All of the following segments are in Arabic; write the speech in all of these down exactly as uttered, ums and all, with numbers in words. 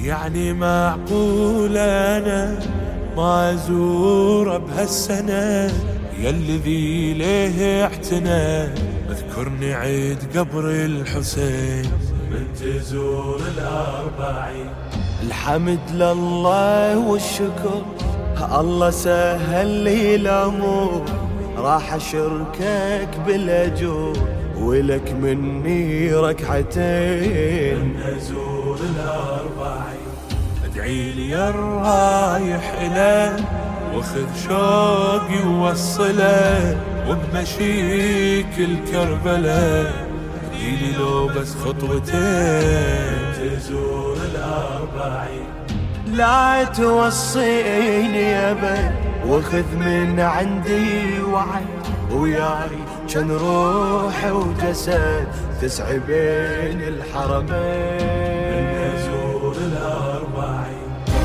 يعني معقول أنا ما أزور بهالسنة يا الذي ليه اعتنى اذكرني عيد قبر الحسين من تزور الأربعين. الحمد لله والشكر الله سهل لي الأمور راح أشركك بالأجور ولك مني ركعتين من أزور الأربعين. ادعي لي يا الرايح إله واخذ شوقي ووصله وبمشيك الكربلاء ادعيلي لو بس خطوتين تزور الأربعين. لا توصيني أبد واخذ من عندي وعد وياي كان روح وجسد تسعى بين الحرمين من أزور الأربعين.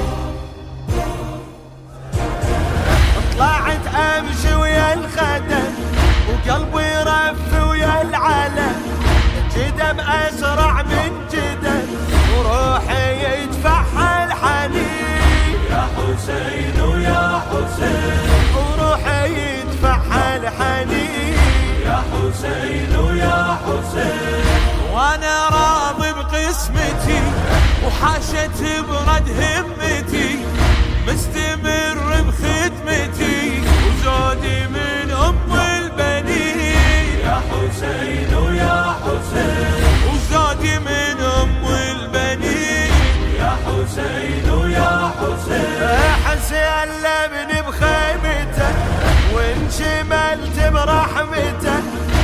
طلعت أمشي ويا الخدم وقلبي يرف ويا العلم جدم أسرع من جدم وروحي يدفعها الحنين يا حسين ويا حسين وروحي يدفعها الحنين يا حسين ويا حسين. وانا راضي بقسمتي وحاشت برد همتي مستمر بخدمتي وزودي من ام البنين يا حسين ويا حسين وزودي من ام البنين يا حسين ويا حسين. حسين لمني بخيمته وانشملت برحمته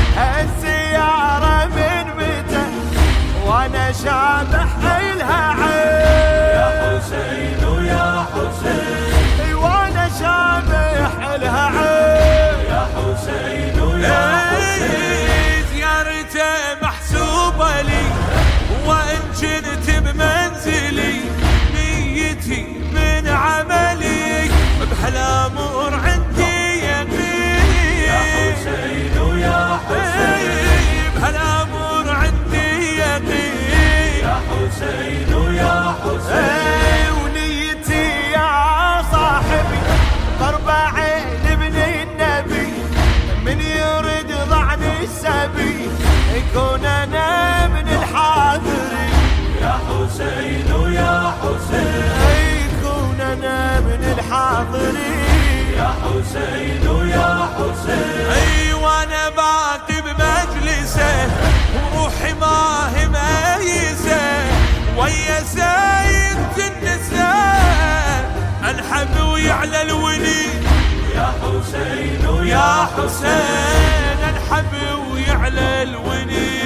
الزيارة من متى وانا شابح إلها عين يا حسين ويا حسين وانا شابح إلها عين يا حسين ويا حسين. زيارته محسوبة لي وإن كنت بمنزلي نيتي من عملي بهالأمور عندي يقين يا حسين ويا حسين بهالأمور عندي يقين يا حسين ويا حسين. ونيتي يا صاحبي ضرب عين ابن النبي من يريد ضعن السبي يكون انا من الحاضرين يا حسين ويا حسين يكون انا من الحاضرين يا حسين ويا حسين. اي وانا باقي بمجلسه وروحي ما هي ميسه ويا سيدة النساء الحب ويعلى الولي يا حسين ويا يا حسين الحب ويعلى الولي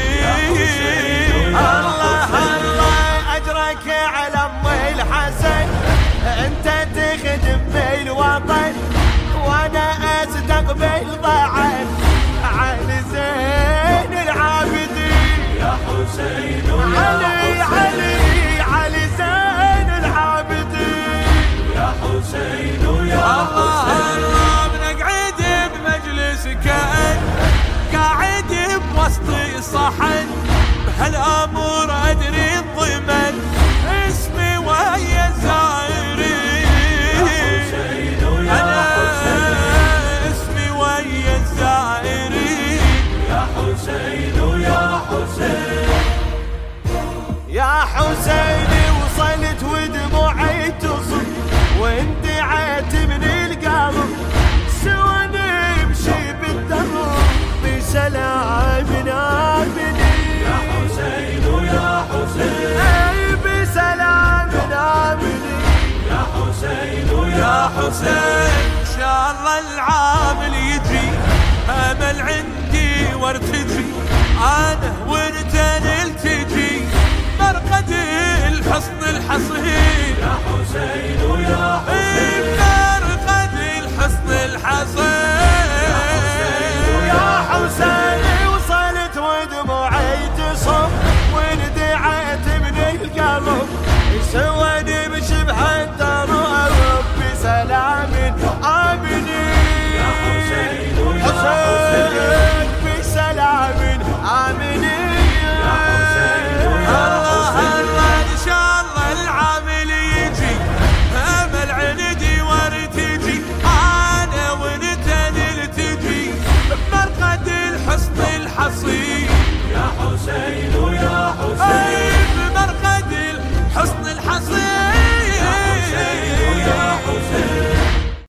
الله الله اجرك على ام الحسن انت تخدم بالوطن وانا استقبل ضعف علي زين العابدين يا حسين ويا علي علي علي زين العابدين يا حسين ويا الله حسين. الله بنقعد بمجلس كأن قاعد بوسط صحن بهالامور ادري الضمن اسمي ويا الزائرين حسين ويا انا حسين اسمي ويا الزائرين يا حسين ويا حسين. يا حسيني وصلت ودموعي تصب واندعيت من القلب سوى نمشي بالدرب بسلام آمنين يا حسين ويا حسين اي بسلام آمنين يا حسين ويا يا حسين ان شاء الله العام اللي يجي امل عندي وارتجي انا وانت نلتجي مرقد الحصن الحصين يا حسين ويا حسين مرقد الحصن الحصين يا حسين وصلت ودموعي تصب وندعيت من القلب سوى نمشي بهالدرب بسلام آمنين يا حسين ويا حسين حسين بسلام آمنين